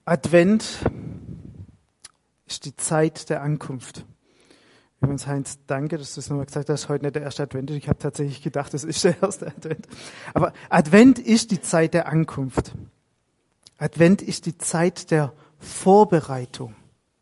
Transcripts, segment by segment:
Advent ist die Zeit der Ankunft. Übrigens, Heinz, danke, dass du es nochmal gesagt hast, heute nicht der erste Advent. Ich habe tatsächlich gedacht, das ist der erste Advent. Aber Advent ist die Zeit der Ankunft. Advent ist die Zeit der Vorbereitung.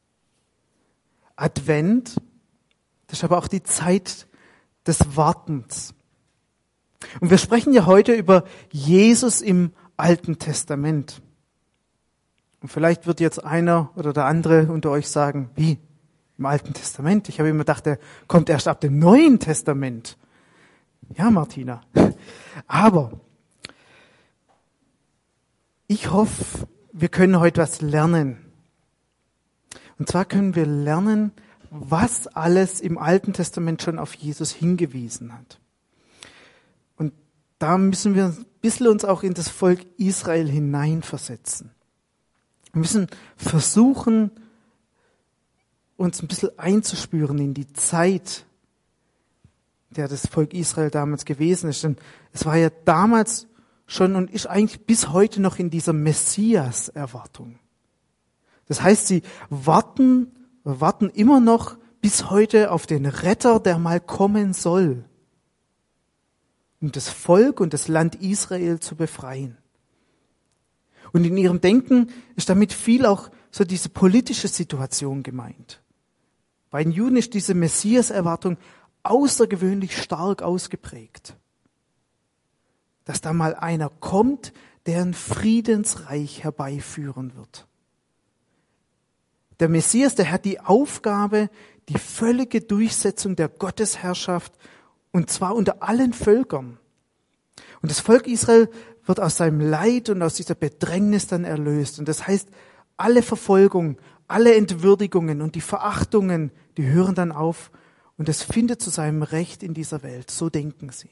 Advent, das ist aber auch die Zeit des Wartens. Und wir sprechen ja heute über Jesus im Alten Testament. Und vielleicht wird jetzt einer oder der andere unter euch sagen, wie? Im Alten Testament? Ich habe immer gedacht, der kommt erst ab dem Neuen Testament. Ja, Martina. Aber ich hoffe, wir können heute was lernen. Und zwar können wir lernen, was alles im Alten Testament schon auf Jesus hingewiesen hat. Und da müssen wir ein bisschen uns auch in das Volk Israel hineinversetzen. Wir müssen versuchen, uns ein bisschen einzuspüren in die Zeit, der das Volk Israel damals gewesen ist. Denn es war ja damals schon und ist eigentlich bis heute noch in dieser Messias-Erwartung. Das heißt, sie warten immer noch bis heute auf den Retter, der mal kommen soll, um das Volk und das Land Israel zu befreien. Und in ihrem Denken ist damit viel auch so diese politische Situation gemeint. Bei den Juden ist diese Messias-Erwartung außergewöhnlich stark ausgeprägt. Dass da mal einer kommt, der ein Friedensreich herbeiführen wird. Der Messias, der hat die Aufgabe, die völlige Durchsetzung der Gottesherrschaft, und zwar unter allen Völkern. Und das Volk Israel wird aus seinem Leid und aus dieser Bedrängnis dann erlöst. Und das heißt, alle Verfolgung, alle Entwürdigungen und die Verachtungen, die hören dann auf und es findet zu seinem Recht in dieser Welt. So denken sie.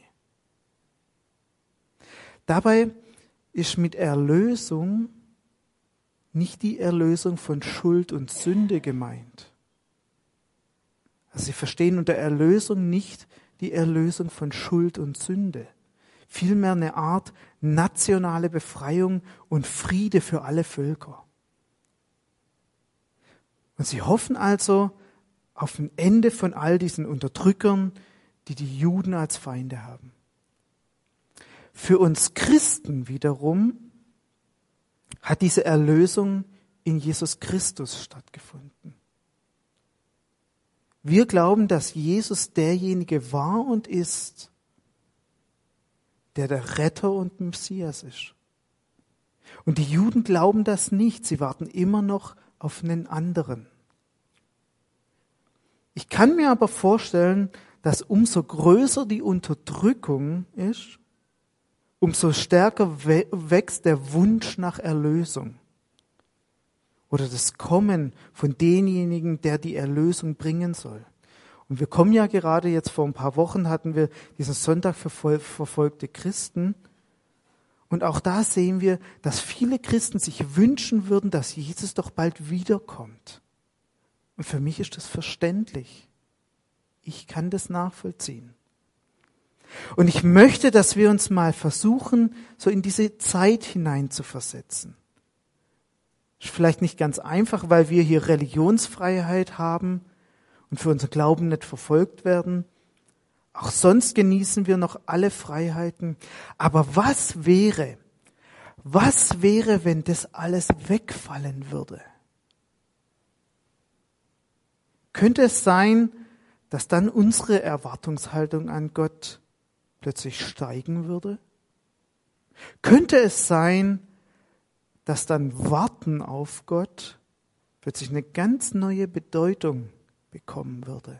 Dabei ist mit Erlösung nicht die Erlösung von Schuld und Sünde gemeint. Also sie verstehen unter Erlösung nicht die Erlösung von Schuld und Sünde. Vielmehr eine Art nationale Befreiung und Friede für alle Völker. Und sie hoffen also auf ein Ende von all diesen Unterdrückern, die die Juden als Feinde haben. Für uns Christen wiederum hat diese Erlösung in Jesus Christus stattgefunden. Wir glauben, dass Jesus derjenige war und ist, der Retter und Messias ist. Und die Juden glauben das nicht. Sie warten immer noch auf einen anderen. Ich kann mir aber vorstellen, dass umso größer die Unterdrückung ist, umso stärker wächst der Wunsch nach Erlösung. Oder das Kommen von denjenigen, der die Erlösung bringen soll. Und wir kommen ja gerade, jetzt vor ein paar Wochen hatten wir diesen Sonntag für verfolgte Christen. Und auch da sehen wir, dass viele Christen sich wünschen würden, dass Jesus doch bald wiederkommt. Und für mich ist das verständlich. Ich kann das nachvollziehen. Und ich möchte, dass wir uns mal versuchen, so in diese Zeit hineinzuversetzen. Ist vielleicht nicht ganz einfach, weil wir hier Religionsfreiheit haben und für unseren Glauben nicht verfolgt werden. Auch sonst genießen wir noch alle Freiheiten. Aber was wäre, wenn das alles wegfallen würde? Könnte es sein, dass dann unsere Erwartungshaltung an Gott plötzlich steigen würde? Könnte es sein, dass dann Warten auf Gott plötzlich eine ganz neue Bedeutung bekommen würde?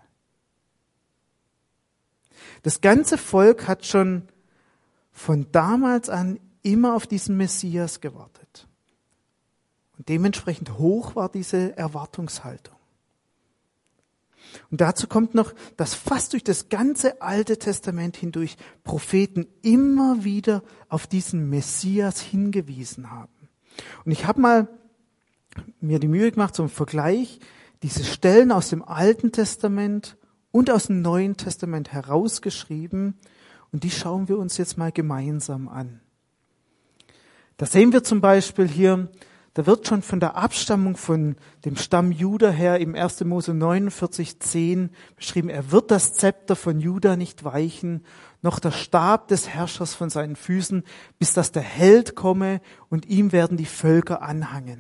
Das ganze Volk hat schon von damals an immer auf diesen Messias gewartet. Und dementsprechend hoch war diese Erwartungshaltung. Und dazu kommt noch, dass fast durch das ganze Alte Testament hindurch Propheten immer wieder auf diesen Messias hingewiesen haben. Und ich habe mal mir die Mühe gemacht, zum Vergleich, diese Stellen aus dem Alten Testament und aus dem Neuen Testament herausgeschrieben. Und die schauen wir uns jetzt mal gemeinsam an. Da sehen wir zum Beispiel hier, Da wird schon von der Abstammung von dem Stamm Juda her im 1. Mose 49,10 beschrieben, er wird das Zepter von Juda nicht weichen, noch der Stab des Herrschers von seinen Füßen, bis dass der Held komme und ihm werden die Völker anhangen.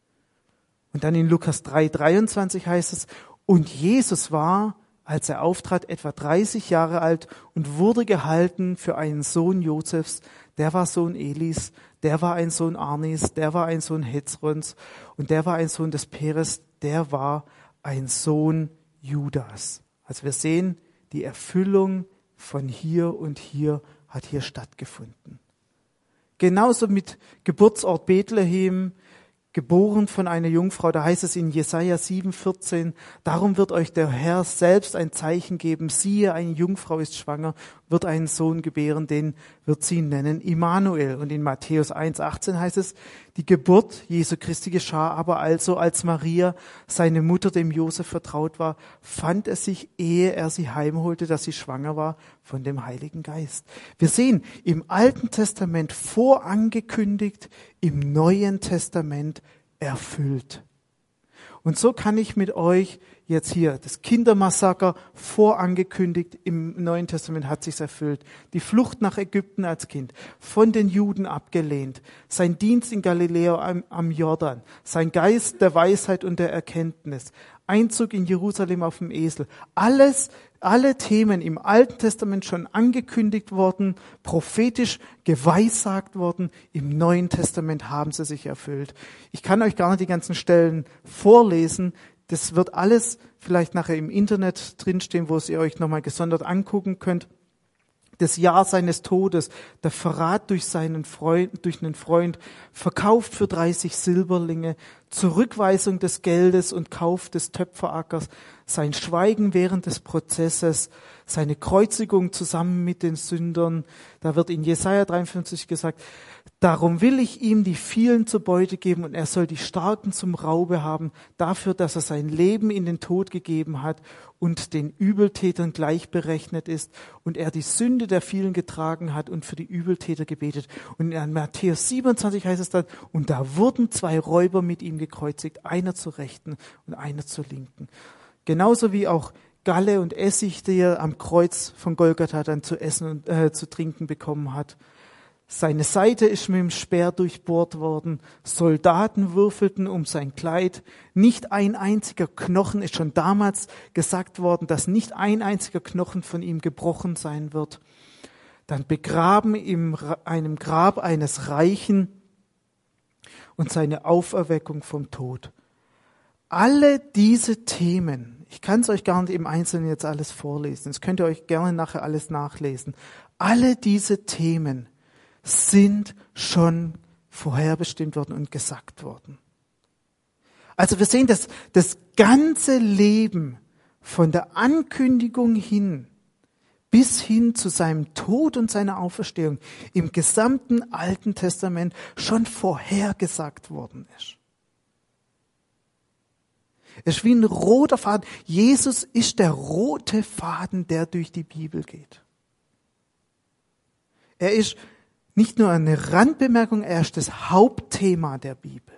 Und dann in Lukas 3,23 heißt es, und Jesus war, als er auftrat, etwa 30 Jahre alt und wurde gehalten für einen Sohn Josefs, der war Sohn Elis, der war ein Sohn Arnis, der war ein Sohn Hezrons und der war ein Sohn des Peres, der war ein Sohn Judas. Also wir sehen, die Erfüllung von hier und hier hat hier stattgefunden. Genauso mit Geburtsort Bethlehem, geboren von einer Jungfrau, da heißt es in Jesaja 7,14, darum wird euch der Herr selbst ein Zeichen geben, siehe, eine Jungfrau ist schwanger, wird einen Sohn gebären, den wird sie nennen Immanuel. Und in Matthäus 1,18 heißt es, die Geburt Jesu Christi geschah aber also, als Maria, seine Mutter, dem Josef vertraut war, fand es sich, ehe er sie heimholte, dass sie schwanger war von dem Heiligen Geist. Wir sehen im Alten Testament vorangekündigt, im Neuen Testament erfüllt. Und so kann ich mit euch jetzt hier das Kindermassaker vorangekündigt, im Neuen Testament hat sich's erfüllt. Die Flucht nach Ägypten als Kind, von den Juden abgelehnt, sein Dienst in Galiläa am Jordan, sein Geist der Weisheit und der Erkenntnis, Einzug in Jerusalem auf dem Esel, alle Themen im Alten Testament schon angekündigt worden, prophetisch geweissagt worden, im Neuen Testament haben sie sich erfüllt. Ich kann euch gar nicht die ganzen Stellen vorlesen, das wird alles vielleicht nachher im Internet drinstehen, wo ihr euch nochmal gesondert angucken könnt. Das Jahr seines Todes, der Verrat durch einen Freund, verkauft für 30 Silberlinge, Zurückweisung des Geldes und Kauf des Töpferackers, sein Schweigen während des Prozesses, seine Kreuzigung zusammen mit den Sündern. Da wird in Jesaja 53 gesagt, darum will ich ihm die vielen zur Beute geben und er soll die Starken zum Raube haben, dafür, dass er sein Leben in den Tod gegeben hat und den Übeltätern gleichberechnet ist und er die Sünde der vielen getragen hat und für die Übeltäter gebetet. Und in Matthäus 27 heißt es dann, und da wurden 2 Räuber mit ihm gekreuzigt, einer zur Rechten und einer zur Linken. Genauso wie auch Galle und Essig, die er am Kreuz von Golgatha dann zu essen und zu trinken bekommen hat. Seine Seite ist mit dem Speer durchbohrt worden. Soldaten würfelten um sein Kleid. Nicht ein einziger Knochen, ist schon damals gesagt worden, dass nicht ein einziger Knochen von ihm gebrochen sein wird. Dann begraben in einem Grab eines Reichen und seine Auferweckung vom Tod. Alle diese Themen, ich kann es euch gar nicht im Einzelnen jetzt alles vorlesen, das könnt ihr euch gerne nachher alles nachlesen. Alle diese Themen sind schon vorherbestimmt worden und gesagt worden. Also wir sehen, dass das ganze Leben von der Ankündigung hin bis hin zu seinem Tod und seiner Auferstehung im gesamten Alten Testament schon vorhergesagt worden ist. Es ist wie ein roter Faden. Jesus ist der rote Faden, der durch die Bibel geht. Er ist nicht nur eine Randbemerkung, er ist das Hauptthema der Bibel.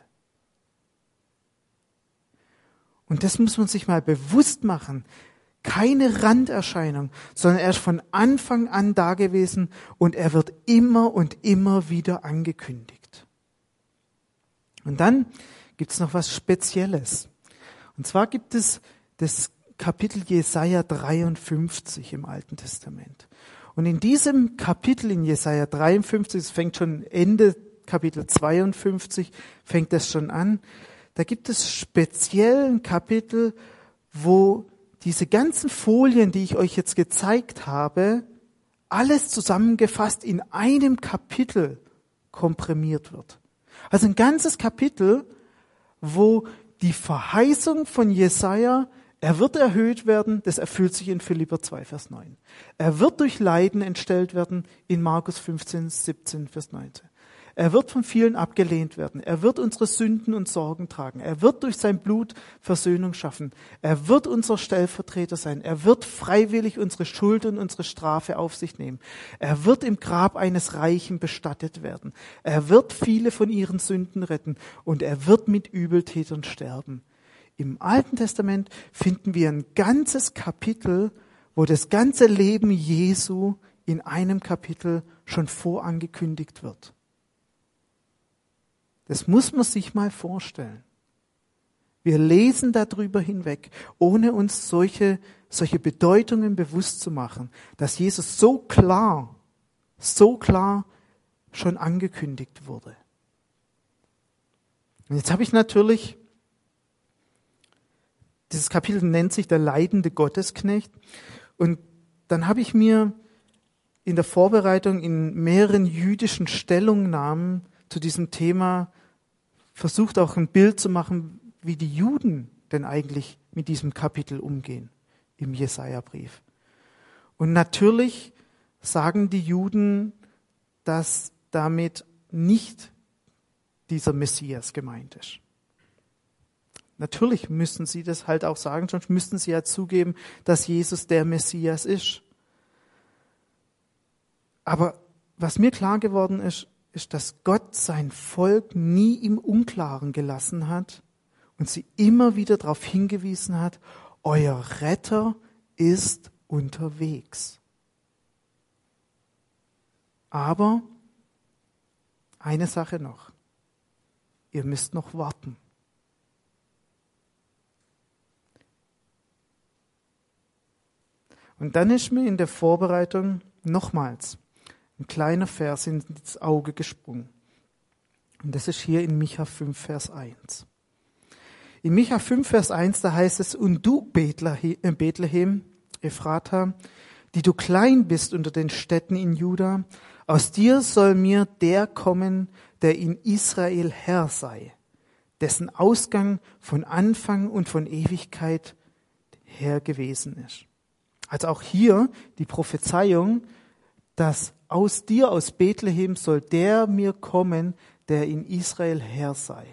Und das muss man sich mal bewusst machen. Keine Randerscheinung, sondern er ist von Anfang an da gewesen und er wird immer und immer wieder angekündigt. Und dann gibt es noch was Spezielles. Und zwar gibt es das Kapitel Jesaja 53 im Alten Testament. Und in diesem Kapitel in Jesaja 53, es fängt schon Ende Kapitel 52, fängt das schon an, da gibt es speziell ein Kapitel, wo diese ganzen Folien, die ich euch jetzt gezeigt habe, alles zusammengefasst in einem Kapitel komprimiert wird. Also ein ganzes Kapitel, wo die Verheißung von Jesaja, er wird erhöht werden, das erfüllt sich in Philipper 2, Vers 9. Er wird durch Leiden entstellt werden in Markus 15, 17, Vers 19. Er wird von vielen abgelehnt werden. Er wird unsere Sünden und Sorgen tragen. Er wird durch sein Blut Versöhnung schaffen. Er wird unser Stellvertreter sein. Er wird freiwillig unsere Schuld und unsere Strafe auf sich nehmen. Er wird im Grab eines Reichen bestattet werden. Er wird viele von ihren Sünden retten und er wird mit Übeltätern sterben. Im Alten Testament finden wir ein ganzes Kapitel, wo das ganze Leben Jesu in einem Kapitel schon vorangekündigt wird. Das muss man sich mal vorstellen. Wir lesen darüber hinweg, ohne uns solche Bedeutungen bewusst zu machen, dass Jesus so klar schon angekündigt wurde. Und jetzt habe ich natürlich, dieses Kapitel nennt sich der leidende Gottesknecht, und dann habe ich mir in der Vorbereitung in mehreren jüdischen Stellungnahmen zu diesem Thema versucht, auch ein Bild zu machen, wie die Juden denn eigentlich mit diesem Kapitel umgehen im Jesaja-Brief. Und natürlich sagen die Juden, dass damit nicht dieser Messias gemeint ist. Natürlich müssen sie das halt auch sagen, sonst müssten sie ja zugeben, dass Jesus der Messias ist. Aber was mir klar geworden ist, dass Gott sein Volk nie im Unklaren gelassen hat und sie immer wieder darauf hingewiesen hat, euer Retter ist unterwegs. Aber eine Sache noch, ihr müsst noch warten. Und dann ist mir in der Vorbereitung nochmals ein kleiner Vers ins Auge gesprungen. Und das ist hier in Micha 5, Vers 1. In Micha 5, Vers 1, da heißt es, und du, Bethlehem, Ephrata, die du klein bist unter den Städten in Juda, aus dir soll mir der kommen, der in Israel Herr sei, dessen Ausgang von Anfang und von Ewigkeit her gewesen ist. Also auch hier die Prophezeiung, dass aus dir, aus Bethlehem, soll der mir kommen, der in Israel Herr sei.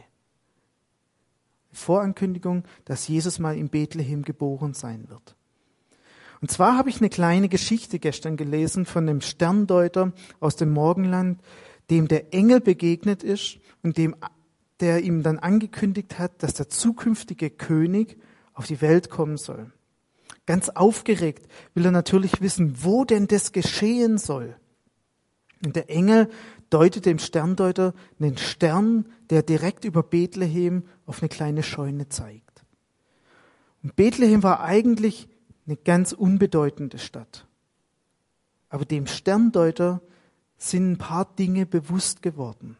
Vorankündigung, dass Jesus mal in Bethlehem geboren sein wird. Und zwar habe ich eine kleine Geschichte gestern gelesen von einem Sterndeuter aus dem Morgenland, dem der Engel begegnet ist und der ihm dann angekündigt hat, dass der zukünftige König auf die Welt kommen soll. Ganz aufgeregt will er natürlich wissen, wo denn das geschehen soll. Und der Engel deutet dem Sterndeuter einen Stern, der direkt über Bethlehem auf eine kleine Scheune zeigt. Und Bethlehem war eigentlich eine ganz unbedeutende Stadt. Aber dem Sterndeuter sind ein paar Dinge bewusst geworden.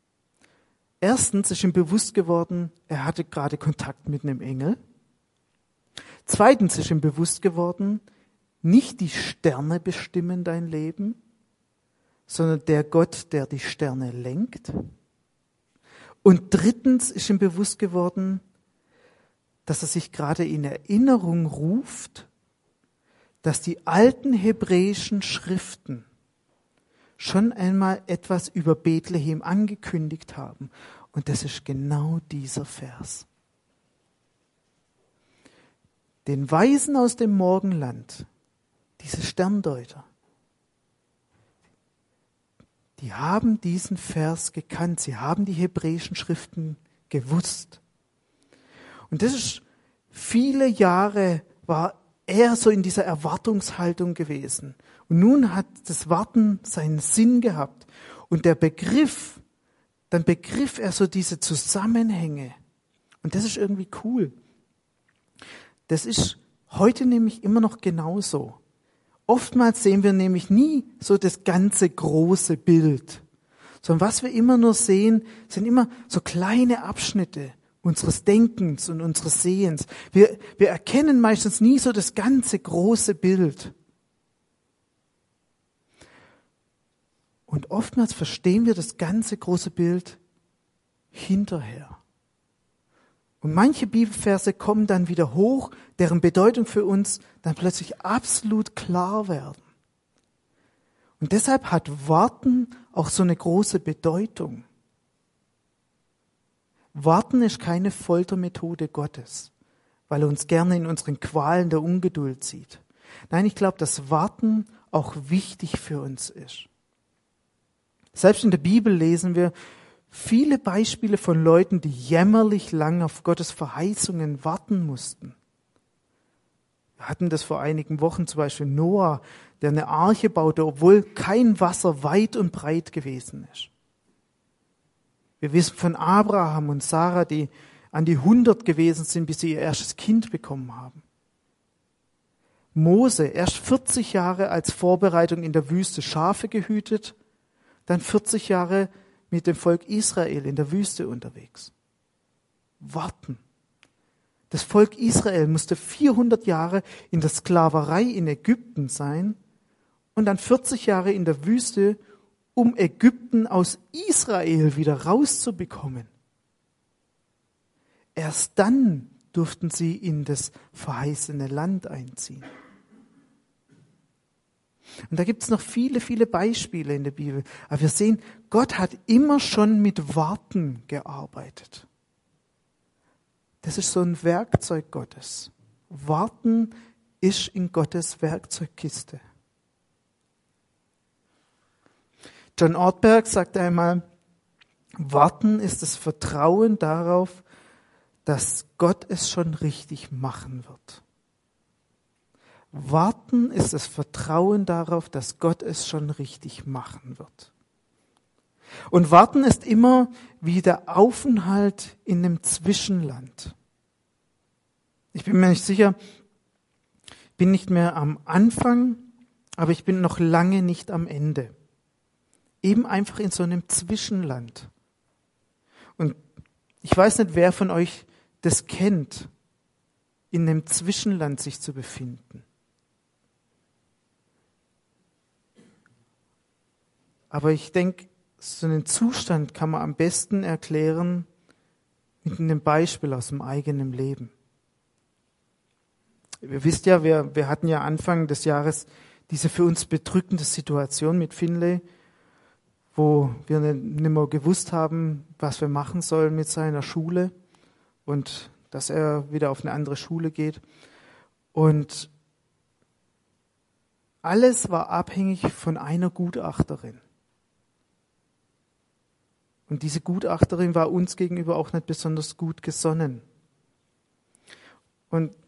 Erstens ist ihm bewusst geworden, er hatte gerade Kontakt mit einem Engel. Zweitens ist ihm bewusst geworden, nicht die Sterne bestimmen dein Leben, sondern der Gott, der die Sterne lenkt. Und drittens ist ihm bewusst geworden, dass er sich gerade in Erinnerung ruft, dass die alten hebräischen Schriften schon einmal etwas über Bethlehem angekündigt haben. Und das ist genau dieser Vers. Den Weisen aus dem Morgenland, diese Sterndeuter, die haben diesen Vers gekannt. Sie haben die hebräischen Schriften gewusst. Und das ist, viele Jahre war er so in dieser Erwartungshaltung gewesen. Und nun hat das Warten seinen Sinn gehabt. Und dann begriff er so diese Zusammenhänge. Und das ist irgendwie cool. Das ist heute nämlich immer noch genauso. Oftmals sehen wir nämlich nie so das ganze große Bild, sondern was wir immer nur sehen, sind immer so kleine Abschnitte unseres Denkens und unseres Sehens. Wir erkennen meistens nie so das ganze große Bild. Und oftmals verstehen wir das ganze große Bild hinterher. Und manche Bibelverse kommen dann wieder hoch, deren Bedeutung für uns dann plötzlich absolut klar werden. Und deshalb hat Warten auch so eine große Bedeutung. Warten ist keine Foltermethode Gottes, weil er uns gerne in unseren Qualen der Ungeduld sieht. Nein, ich glaube, dass Warten auch wichtig für uns ist. Selbst in der Bibel lesen wir viele Beispiele von Leuten, die jämmerlich lang auf Gottes Verheißungen warten mussten. Wir hatten das vor einigen Wochen, zum Beispiel Noah, der eine Arche baute, obwohl kein Wasser weit und breit gewesen ist. Wir wissen von Abraham und Sarah, die an die 100 gewesen sind, bis sie ihr erstes Kind bekommen haben. Mose, erst 40 Jahre als Vorbereitung in der Wüste Schafe gehütet, dann 40 Jahre mit dem Volk Israel in der Wüste unterwegs. Warten. Das Volk Israel musste 400 Jahre in der Sklaverei in Ägypten sein und dann 40 Jahre in der Wüste, um Ägypten aus Israel wieder rauszubekommen. Erst dann durften sie in das verheißene Land einziehen. Und da gibt es noch viele, viele Beispiele in der Bibel. Aber wir sehen, Gott hat immer schon mit Warten gearbeitet. Das ist so ein Werkzeug Gottes. Warten ist in Gottes Werkzeugkiste. John Ortberg sagte einmal, Warten ist das Vertrauen darauf, dass Gott es schon richtig machen wird. Warten ist das Vertrauen darauf, dass Gott es schon richtig machen wird. Und Warten ist immer wie der Aufenthalt in einem Zwischenland. Ich bin mir nicht sicher, bin nicht mehr am Anfang, aber ich bin noch lange nicht am Ende. Eben einfach in so einem Zwischenland. Und ich weiß nicht, wer von euch das kennt, in einem Zwischenland sich zu befinden. Aber ich denke, so einen Zustand kann man am besten erklären mit einem Beispiel aus dem eigenen Leben. Ihr wisst ja, wir hatten ja Anfang des Jahres diese für uns bedrückende Situation mit Finlay, wo wir nicht mehr gewusst haben, was wir machen sollen mit seiner Schule und dass er wieder auf eine andere Schule geht. Und alles war abhängig von einer Gutachterin. Und diese Gutachterin war uns gegenüber auch nicht besonders gut gesonnen. Und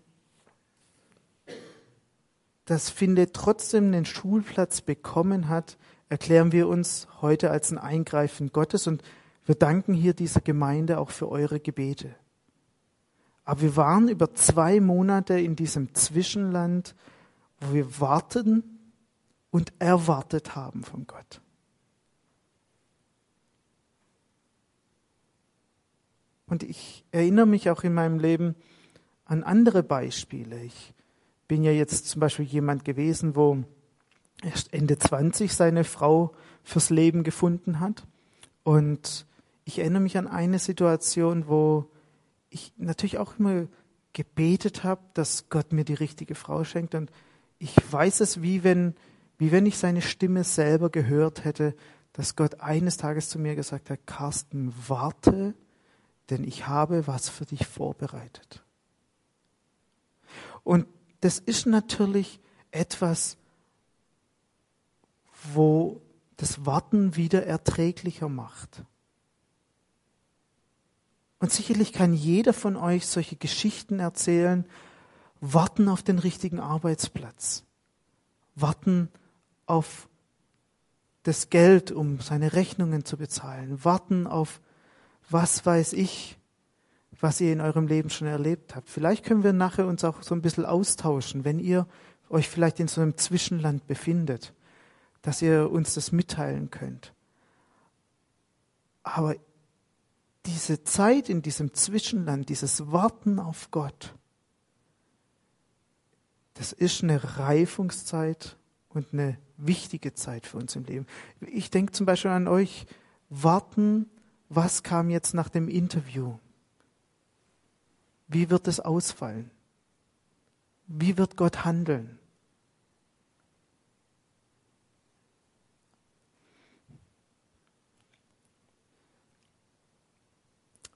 dass Finlay trotzdem einen Schulplatz bekommen hat, erklären wir uns heute als ein Eingreifen Gottes und wir danken hier dieser Gemeinde auch für eure Gebete. Aber wir waren über 2 Monate in diesem Zwischenland, wo wir warten und erwartet haben von Gott. Und ich erinnere mich auch in meinem Leben an andere Beispiele. Ich bin ja jetzt zum Beispiel jemand gewesen, wo erst Ende 20 seine Frau fürs Leben gefunden hat. Und ich erinnere mich an eine Situation, wo ich natürlich auch immer gebetet habe, dass Gott mir die richtige Frau schenkt. Und ich weiß es, wie wenn ich seine Stimme selber gehört hätte, dass Gott eines Tages zu mir gesagt hat, Carsten, warte, denn ich habe was für dich vorbereitet. Und das ist natürlich etwas, wo das Warten wieder erträglicher macht. Und sicherlich kann jeder von euch solche Geschichten erzählen, warten auf den richtigen Arbeitsplatz, warten auf das Geld, um seine Rechnungen zu bezahlen, warten auf was weiß ich, was ihr in eurem Leben schon erlebt habt. Vielleicht können wir nachher uns auch so ein bisschen austauschen, wenn ihr euch vielleicht in so einem Zwischenland befindet, dass ihr uns das mitteilen könnt. Aber diese Zeit in diesem Zwischenland, dieses Warten auf Gott, das ist eine Reifungszeit und eine wichtige Zeit für uns im Leben. Ich denke zum Beispiel an euch, warten, was kam jetzt nach dem Interview? Wie wird es ausfallen? Wie wird Gott handeln?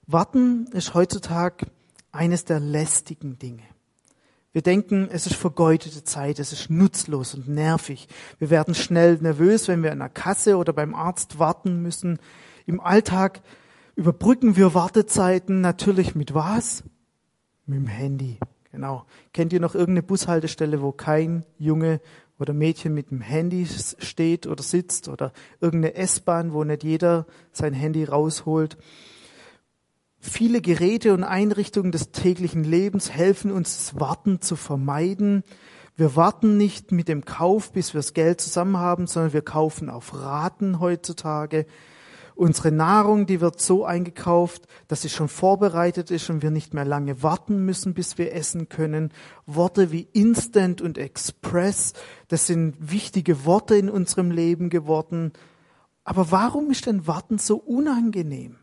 Warten ist heutzutage eines der lästigen Dinge. Wir denken, es ist vergeudete Zeit, es ist nutzlos und nervig. Wir werden schnell nervös, wenn wir an der Kasse oder beim Arzt warten müssen. Im Alltag überbrücken wir Wartezeiten natürlich mit was? Mit dem Handy. Genau. Kennt ihr noch irgendeine Bushaltestelle, wo kein Junge oder Mädchen mit dem Handy steht oder sitzt, oder irgendeine S-Bahn, wo nicht jeder sein Handy rausholt? Viele Geräte und Einrichtungen des täglichen Lebens helfen uns, das Warten zu vermeiden. Wir warten nicht mit dem Kauf, bis wir das Geld zusammen haben, sondern wir kaufen auf Raten heutzutage. Unsere Nahrung, die wird so eingekauft, dass sie schon vorbereitet ist und wir nicht mehr lange warten müssen, bis wir essen können. Worte wie Instant und Express, das sind wichtige Worte in unserem Leben geworden. Aber warum ist denn Warten so unangenehm?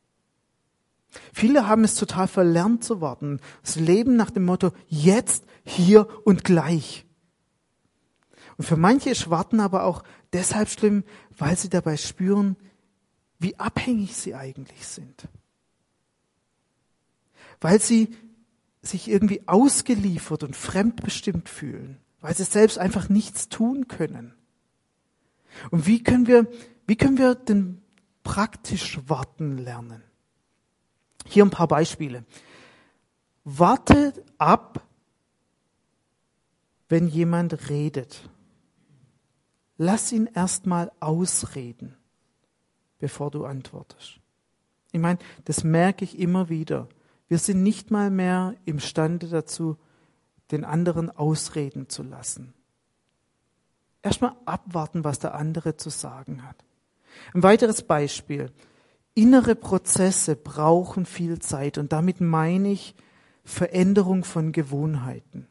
Viele haben es total verlernt zu warten. Das Leben nach dem Motto, jetzt, hier und gleich. Und für manche ist Warten aber auch deshalb schlimm, weil sie dabei spüren, wie abhängig sie eigentlich sind. Weil sie sich irgendwie ausgeliefert und fremdbestimmt fühlen. Weil sie selbst einfach nichts tun können. Und wie können wir denn praktisch warten lernen? Hier ein paar Beispiele. Warte ab, wenn jemand redet. Lass ihn erstmal ausreden, bevor du antwortest. Ich meine, das merke ich immer wieder. Wir sind nicht mal mehr imstande dazu, den anderen ausreden zu lassen. Erstmal abwarten, was der andere zu sagen hat. Ein weiteres Beispiel. Innere Prozesse brauchen viel Zeit und damit meine ich Veränderung von Gewohnheiten.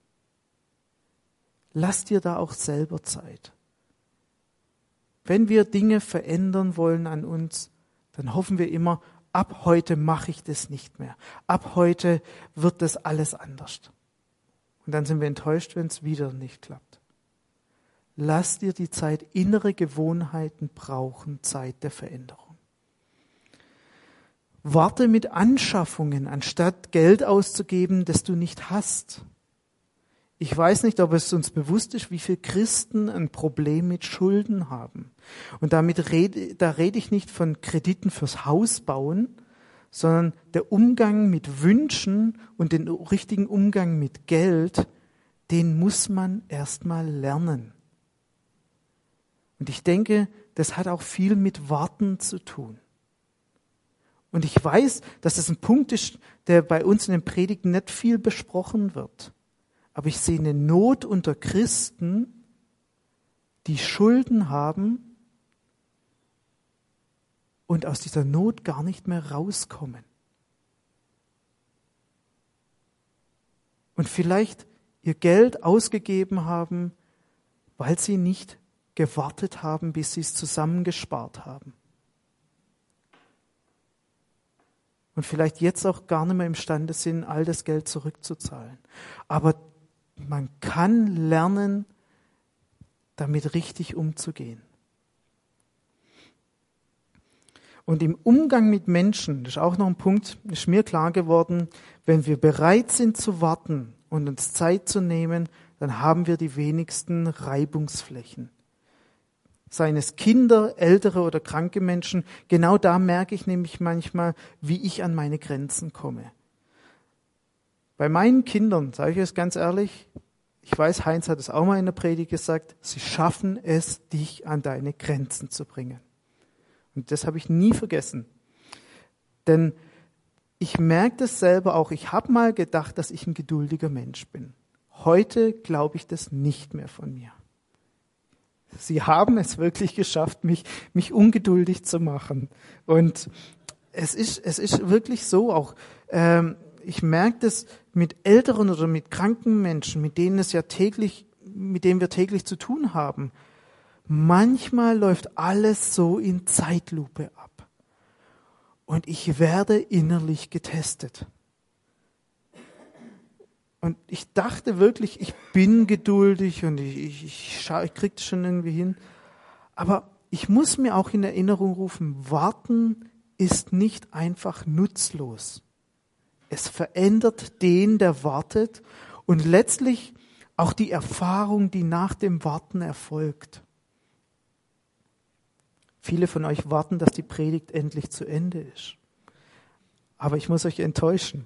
Lass dir da auch selber Zeit. Wenn wir Dinge verändern wollen an uns, dann hoffen wir immer, ab heute mache ich das nicht mehr. Ab heute wird das alles anders. Und dann sind wir enttäuscht, wenn es wieder nicht klappt. Lass dir die Zeit, innere Gewohnheiten brauchen Zeit der Veränderung. Warte mit Anschaffungen, anstatt Geld auszugeben, das du nicht hast. Ich weiß nicht, ob es uns bewusst ist, wie viele Christen ein Problem mit Schulden haben. Und da rede ich nicht von Krediten fürs Haus bauen, sondern der Umgang mit Wünschen und den richtigen Umgang mit Geld, den muss man erstmal lernen. Und ich denke, das hat auch viel mit Warten zu tun. Und ich weiß, dass das ein Punkt ist, der bei uns in den Predigten nicht viel besprochen wird. Aber ich sehe eine Not unter Christen, die Schulden haben und aus dieser Not gar nicht mehr rauskommen. Und vielleicht ihr Geld ausgegeben haben, weil sie nicht gewartet haben, bis sie es zusammengespart haben. Und vielleicht jetzt auch gar nicht mehr imstande sind, all das Geld zurückzuzahlen. Aber man kann lernen, damit richtig umzugehen. Und im Umgang mit Menschen, das ist auch noch ein Punkt, ist mir klar geworden, wenn wir bereit sind zu warten und uns Zeit zu nehmen, dann haben wir die wenigsten Reibungsflächen. Seien es Kinder, ältere oder kranke Menschen, genau da merke ich nämlich manchmal, wie ich an meine Grenzen komme. Bei meinen Kindern, sage ich es ganz ehrlich, ich weiß, Heinz hat es auch mal in der Predigt gesagt, sie schaffen es, dich an deine Grenzen zu bringen. Und das habe ich nie vergessen. Denn ich merke das selber auch, ich habe mal gedacht, dass ich ein geduldiger Mensch bin. Heute glaube ich das nicht mehr von mir. Sie haben es wirklich geschafft, mich ungeduldig zu machen. Und es ist wirklich so auch. Ich merke das mit älteren oder mit kranken Menschen, mit denen wir täglich zu tun haben. Manchmal läuft alles so in Zeitlupe ab. Und ich werde innerlich getestet. Und ich dachte wirklich, ich bin geduldig und ich kriege das schon irgendwie hin. Aber ich muss mir auch in Erinnerung rufen, Warten ist nicht einfach nutzlos. Es verändert den, der wartet und letztlich auch die Erfahrung, die nach dem Warten erfolgt. Viele von euch warten, dass die Predigt endlich zu Ende ist. Aber ich muss euch enttäuschen.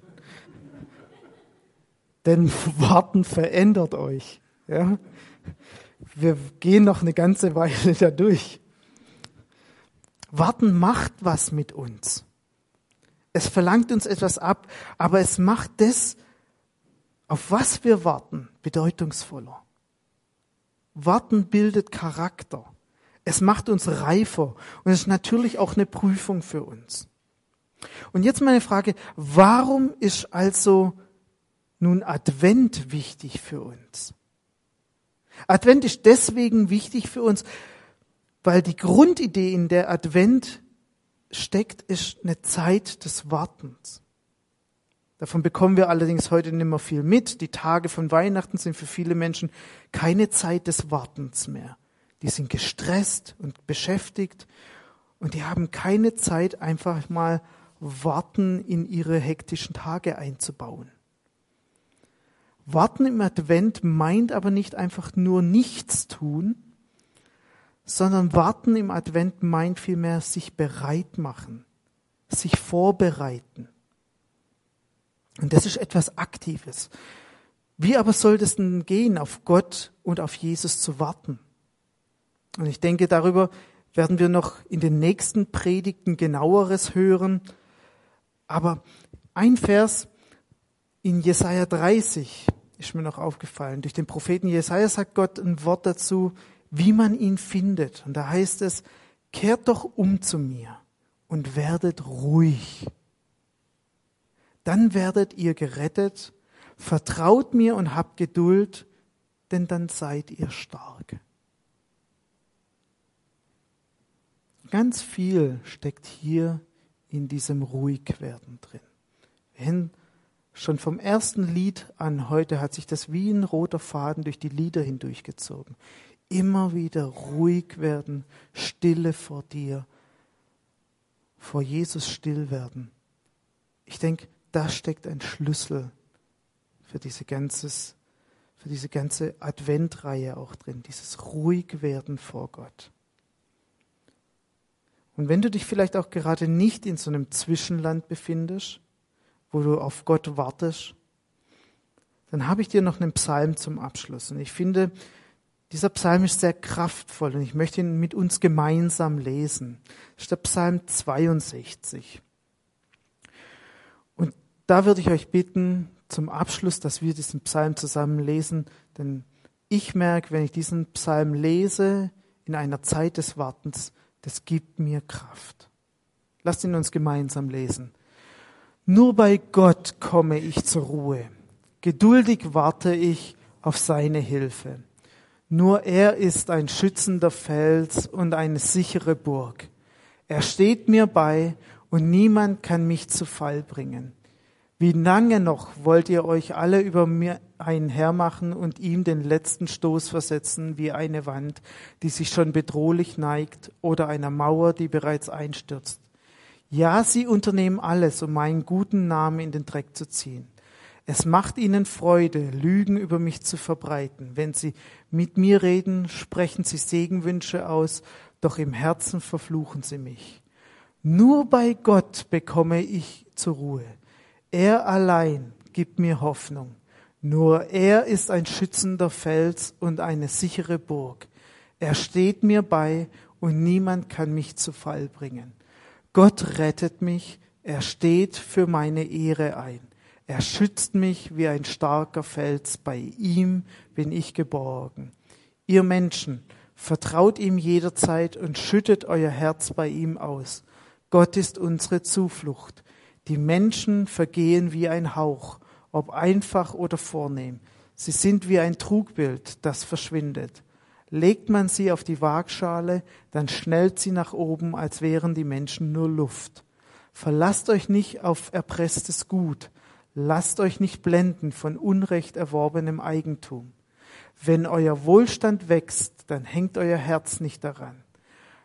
Denn Warten verändert euch. Ja? Wir gehen noch eine ganze Weile da durch. Warten macht was mit uns. Es verlangt uns etwas ab, aber es macht das, auf was wir warten, bedeutungsvoller. Warten bildet Charakter. Es macht uns reifer und es ist natürlich auch eine Prüfung für uns. Und jetzt meine Frage, warum ist also nun Advent wichtig für uns? Advent ist deswegen wichtig für uns, weil die Grundidee, in der Advent steckt, ist eine Zeit des Wartens. Davon bekommen wir allerdings heute nicht mehr viel mit. Die Tage von Weihnachten sind für viele Menschen keine Zeit des Wartens mehr. Die sind gestresst und beschäftigt und die haben keine Zeit, einfach mal Warten in ihre hektischen Tage einzubauen. Warten im Advent meint aber nicht einfach nur nichts tun, sondern Warten im Advent meint vielmehr sich bereit machen, sich vorbereiten. Und das ist etwas Aktives. Wie aber soll das denn gehen, auf Gott und auf Jesus zu warten? Und ich denke, darüber werden wir noch in den nächsten Predigten genaueres hören. Aber ein Vers in Jesaja 30 ist mir noch aufgefallen. Durch den Propheten Jesaja sagt Gott ein Wort dazu, wie man ihn findet. Und da heißt es, kehrt doch um zu mir und werdet ruhig. Dann werdet ihr gerettet, vertraut mir und habt Geduld, denn dann seid ihr stark. Ganz viel steckt hier in diesem Ruhigwerden drin. Schon vom ersten Lied an heute hat sich das wie ein roter Faden durch die Lieder hindurchgezogen. Immer wieder ruhig werden, Stille vor dir, vor Jesus still werden. Ich denke, da steckt ein Schlüssel für diese ganze Adventreihe auch drin, dieses Ruhigwerden vor Gott. Und wenn du dich vielleicht auch gerade nicht in so einem Zwischenland befindest, wo du auf Gott wartest, dann habe ich dir noch einen Psalm zum Abschluss. Und ich finde, dieser Psalm ist sehr kraftvoll und ich möchte ihn mit uns gemeinsam lesen. Das ist der Psalm 62. Und da würde ich euch bitten, zum Abschluss, dass wir diesen Psalm zusammen lesen, denn ich merke, wenn ich diesen Psalm lese, in einer Zeit des Wartens, das gibt mir Kraft. Lasst ihn uns gemeinsam lesen. Nur bei Gott komme ich zur Ruhe. Geduldig warte ich auf seine Hilfe. Nur er ist ein schützender Fels und eine sichere Burg. Er steht mir bei und niemand kann mich zu Fall bringen. Wie lange noch wollt ihr euch alle über mir einhermachen und ihm den letzten Stoß versetzen wie eine Wand, die sich schon bedrohlich neigt, oder einer Mauer, die bereits einstürzt? Ja, sie unternehmen alles, um meinen guten Namen in den Dreck zu ziehen. Es macht ihnen Freude, Lügen über mich zu verbreiten. Wenn sie mit mir reden, sprechen sie Segenwünsche aus, doch im Herzen verfluchen sie mich. Nur bei Gott bekomme ich zur Ruhe. Er allein gibt mir Hoffnung. Nur er ist ein schützender Fels und eine sichere Burg. Er steht mir bei und niemand kann mich zu Fall bringen. Gott rettet mich, er steht für meine Ehre ein. Er schützt mich wie ein starker Fels, bei ihm bin ich geborgen. Ihr Menschen, vertraut ihm jederzeit und schüttet euer Herz bei ihm aus. Gott ist unsere Zuflucht. Die Menschen vergehen wie ein Hauch, ob einfach oder vornehm. Sie sind wie ein Trugbild, das verschwindet. Legt man sie auf die Waagschale, dann schnellt sie nach oben, als wären die Menschen nur Luft. Verlasst euch nicht auf erpresstes Gut. Lasst euch nicht blenden von unrecht erworbenem Eigentum. Wenn euer Wohlstand wächst, dann hängt euer Herz nicht daran.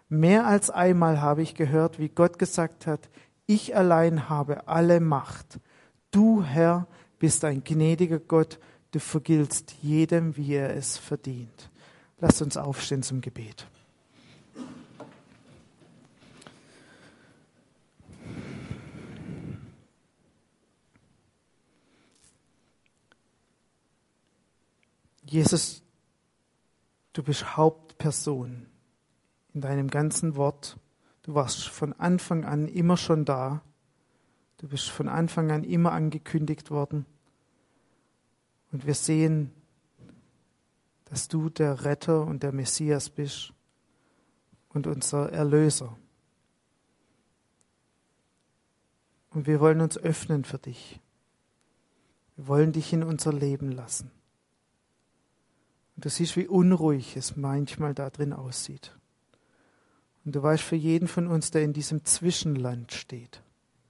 Mehr als einmal habe ich gehört, wie Gott gesagt hat, ich allein habe alle Macht. Du, Herr, bist ein gnädiger Gott, du vergiltst jedem, wie er es verdient. Lasst uns aufstehen zum Gebet. Jesus, du bist Hauptperson in deinem ganzen Wort. Du warst von Anfang an immer schon da. Du bist von Anfang an immer angekündigt worden. Und wir sehen, dass du der Retter und der Messias bist und unser Erlöser. Und wir wollen uns öffnen für dich. Wir wollen dich in unser Leben lassen. Und du siehst, wie unruhig es manchmal da drin aussieht. Und du weißt für jeden von uns, der in diesem Zwischenland steht,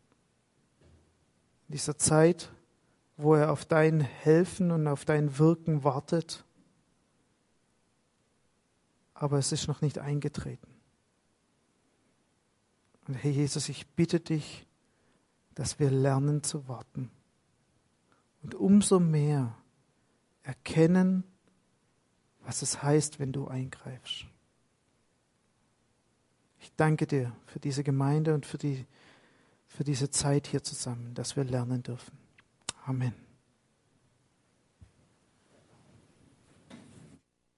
in dieser Zeit, wo er auf dein Helfen und auf dein Wirken wartet, aber es ist noch nicht eingetreten. Und Herr Jesus, ich bitte dich, dass wir lernen zu warten und umso mehr erkennen, was es heißt, wenn du eingreifst. Ich danke dir für diese Gemeinde und für diese Zeit hier zusammen, dass wir lernen dürfen. Amen.